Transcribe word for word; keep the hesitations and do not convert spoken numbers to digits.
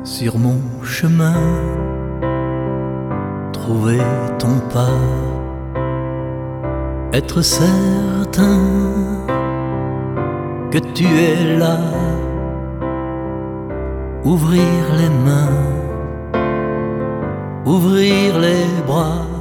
sur mon chemin, trouver ton pas, être certain que tu es là, ouvrir les mains, ouvrir les bras,